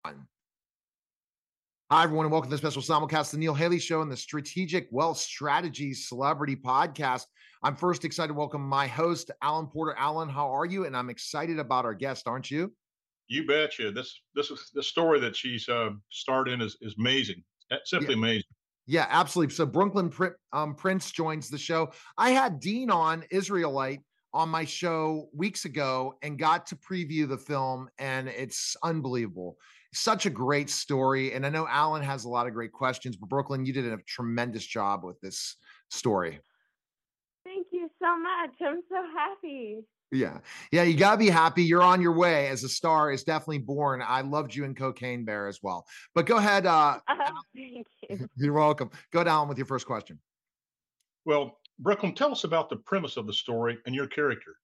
Hi, everyone, and welcome to the special simulcast, the Neil Haley Show and the Strategic Wealth Strategies Celebrity Podcast. I'm first excited to welcome my host, Alan Porter. Alan, how are you? And I'm excited about our guest, aren't you? You betcha. This is the story that she's starred in is amazing. Yeah, Simply amazing. yeah, absolutely. So Brooklyn Prince joins the show. I had Dean on, Israelite, on my show weeks ago and got to preview the film, and it's unbelievable. Such a great story. And I know Alan has a lot of great questions, but Brooklyn, you did a tremendous job with this story. Thank you so much. I'm so happy. Yeah. Yeah. You got to be happy. You're on your way as a star is definitely born. I loved you in Cocaine Bear as well. But go ahead. Thank you. You're welcome. Go down with your first question. Well, Brooklyn, tell us about the premise of the story and your character.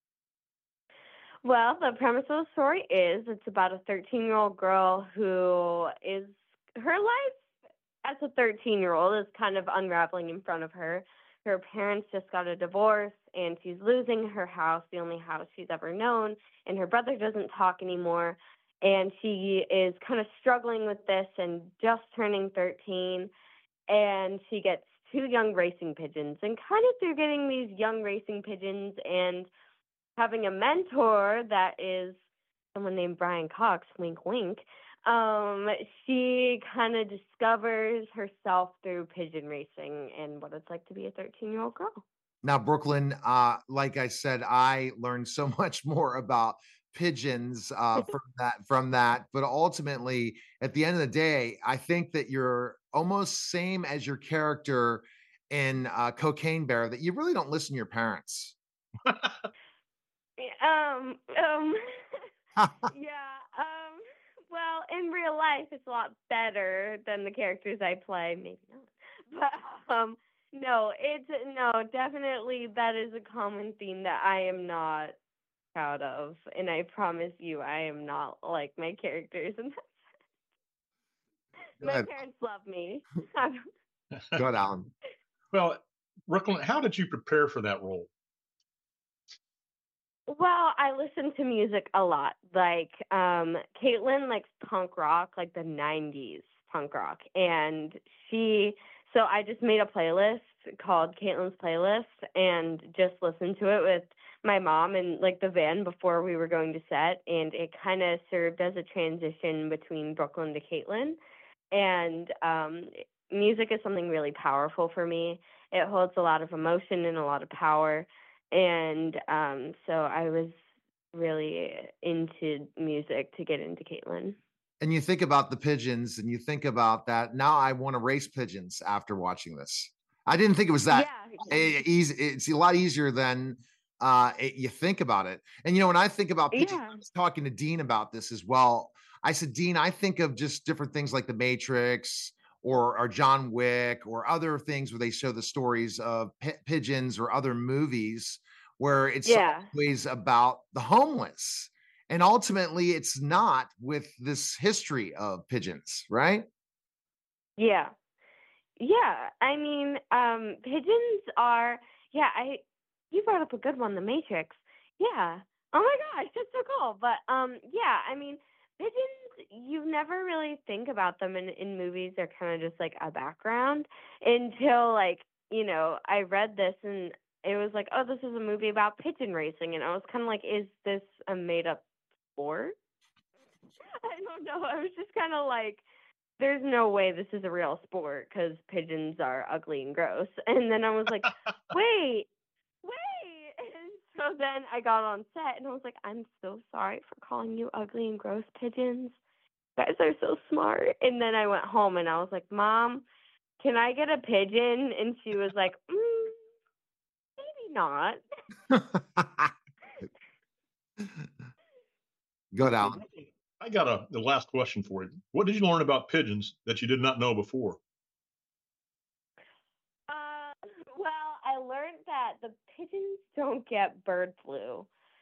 Well, the premise of the story is it's about a 13-year-old girl who is her life as a 13-year-old is kind of unraveling in front of her. Her parents just got a divorce and she's losing her house, the only house she's ever known, and her brother doesn't talk anymore. And she is kind of struggling with this and just turning 13. And she gets two young racing pigeons. And kind of through getting these young racing pigeons and having a mentor that is someone named Brian Cox, wink, wink, she kind of discovers herself through pigeon racing and what it's like to be a 13-year-old girl. Now, Brooklyn, like I said, I learned so much more about pigeons from that. But ultimately, at the end of the day, I think that you're almost same as your character in Cocaine Bear, that you really don't listen to your parents. Um, um, yeah. Well, in real life, it's a lot better than the characters I play. Maybe not, but no, definitely that is a common theme that I am not proud of, and I promise you, I am not like my characters. And my parents love me. Go ahead, Alan. Well, Brooklyn, how did you prepare for that role? Well, I listen to music a lot. Like, Caitlin likes punk rock, like the 90s punk rock. So I just made a playlist called Caitlin's Playlist and just listened to it with my mom in like the van before we were going to set. And it kind of served as a transition between Brooklyn to Caitlin. And music is something really powerful for me. It holds a lot of emotion and a lot of power. And so I was really into music to get into Caitlin. And you think about the pigeons and you think about that. Now I want to race pigeons after watching this. I didn't think it was that easy. It's a lot easier than you think about it. And, when I think about pigeons, I was talking to Dean about this as well. I said, Dean, I think of just different things like The Matrix or John Wick or other things where they show the stories of pigeons or other movies where it's always about the homeless. And ultimately, it's not with this history of pigeons, right? Yeah. Yeah. I mean, pigeons are, you brought up a good one, The Matrix. Yeah. Oh my gosh, that's so cool. But yeah, I mean, pigeons, you never really think about them in movies. They're kind of just like a background until like, I read this and it was like, oh, this is a movie about pigeon racing. And I was kind of like, is this a made up sport? I don't know. I was just kind of like, there's no way this is a real sport because pigeons are ugly and gross. And then I was like, wait. And so then I got on set and I was like, I'm so sorry for calling you ugly and gross pigeons. You guys are so smart. And then I went home and I was like, Mom, can I get a pigeon? And she was like, maybe not. Go down. I got the last question for you. What did you learn about pigeons that you did not know before? Well, I learned that the pigeons don't get bird flu.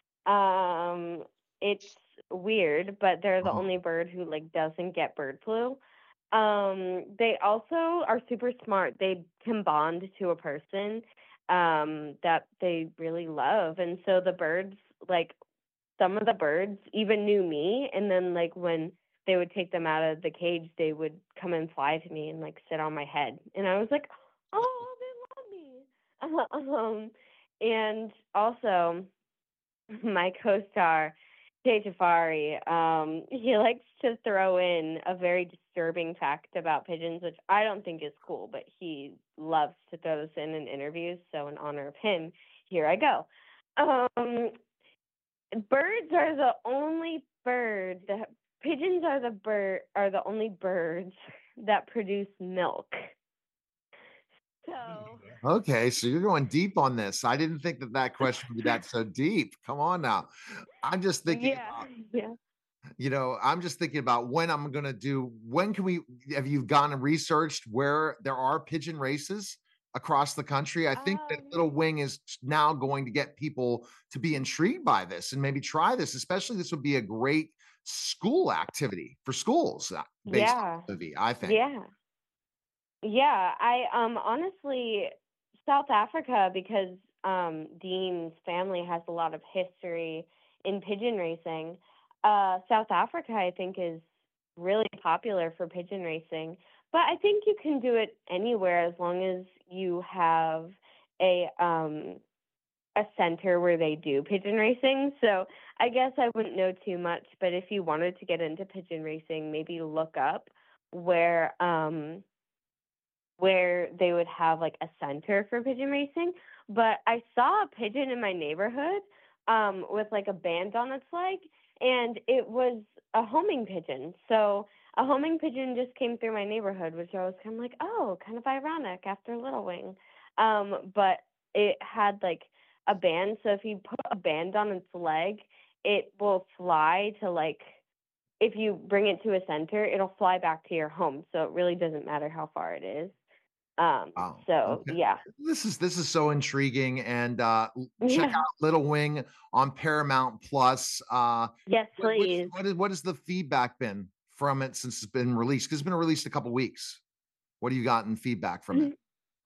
It's weird, but they're the only bird who like doesn't get bird flu. They also are super smart. They can bond to a person that they really love. And so the birds, like some of the birds even knew me. And then like when they would take them out of the cage, they would come and fly to me and like sit on my head. And I was like, oh, they love me. And also my co-star, Jay Jafari, he likes to throw in a very disturbing fact about pigeons, which I don't think is cool, but he loves to throw this in interviews. So in honor of him, here I go. Birds are the only bird that pigeons are the only birds that produce milk. So okay, so you're going deep on this. I didn't think that question would be that so deep. Come on now. I'm just thinking I'm just thinking about when have you gone and researched where there are pigeon races across the country? I think that Little Wing is now going to get people to be intrigued by this and maybe try this, especially this would be a great school activity for schools based on the movie, I think. Yeah, I honestly, South Africa, because Dean's family has a lot of history in pigeon racing. South Africa, I think, is really popular for pigeon racing. But I think you can do it anywhere as long as you have a center where they do pigeon racing. So I guess I wouldn't know too much, but if you wanted to get into pigeon racing, maybe look up where they would have like a center for pigeon racing. But I saw a pigeon in my neighborhood with like a band on its leg, and it was a homing pigeon. So a homing pigeon just came through my neighborhood, which I was kind of like, oh, kind of ironic after Little Wing. But it had like a band. So if you put a band on its leg, it will fly to like, if you bring it to a center, it'll fly back to your home. So it really doesn't matter how far it is. Yeah, this is so intriguing, and check out Little Wing on Paramount Plus. Yes, please. What has the feedback been from it since it's been released? Because it's been released a couple weeks. What have you gotten feedback from it?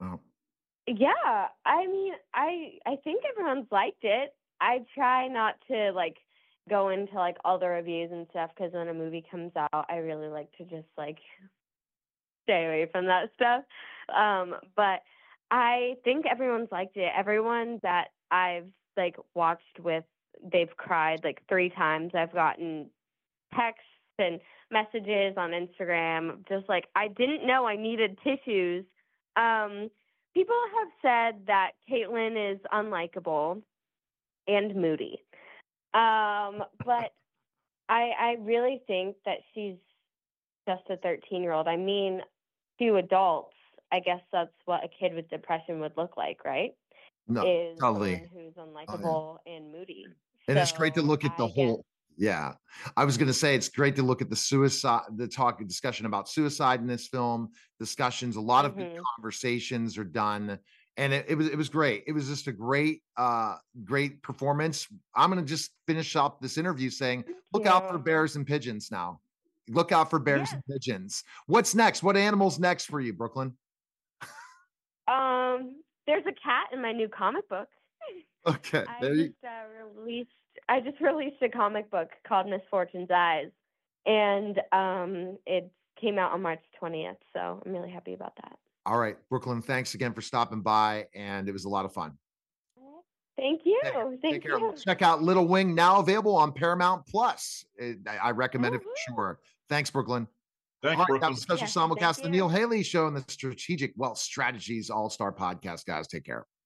Yeah, I mean, I think everyone's liked it. I try not to like go into like all the reviews and stuff, because when a movie comes out, I really like to just like stay away from that stuff. But I think everyone's liked it. Everyone that I've like watched with, they've cried like 3 times. I've gotten texts and messages on Instagram, just like, I didn't know I needed tissues. People have said that Caitlin is unlikable and moody. But I really think that she's just a 13-year-old. I mean, to adults, I guess that's what a kid with depression would look like, right? No, is totally. Someone who's unlikable and moody. And it's great to look at the whole. Yeah, I was going to say it's great to look at the discussion about suicide in this film. Discussions, a lot of good conversations are done, and it was great. It was just a great performance. I'm going to just finish up this interview saying, look out for bears and pigeons now. Look out for bears and pigeons. What's next? What animal's next for you, Brooklyn? There's a cat in my new comic book. Okay. I just released a comic book called Misfortune's Eyes, and it came out on March 20th. So I'm really happy about that. All right, Brooklyn, thanks again for stopping by, and it was a lot of fun. Thank you. Take care. Check out Little Wing, now available on Paramount Plus. I recommend it for sure. Thanks, Brooklyn. Thanks, Brooklyn. That was a special simulcast of the Neil Haley Show and the Strategic Wealth Strategies All-Star Podcast, guys. Take care.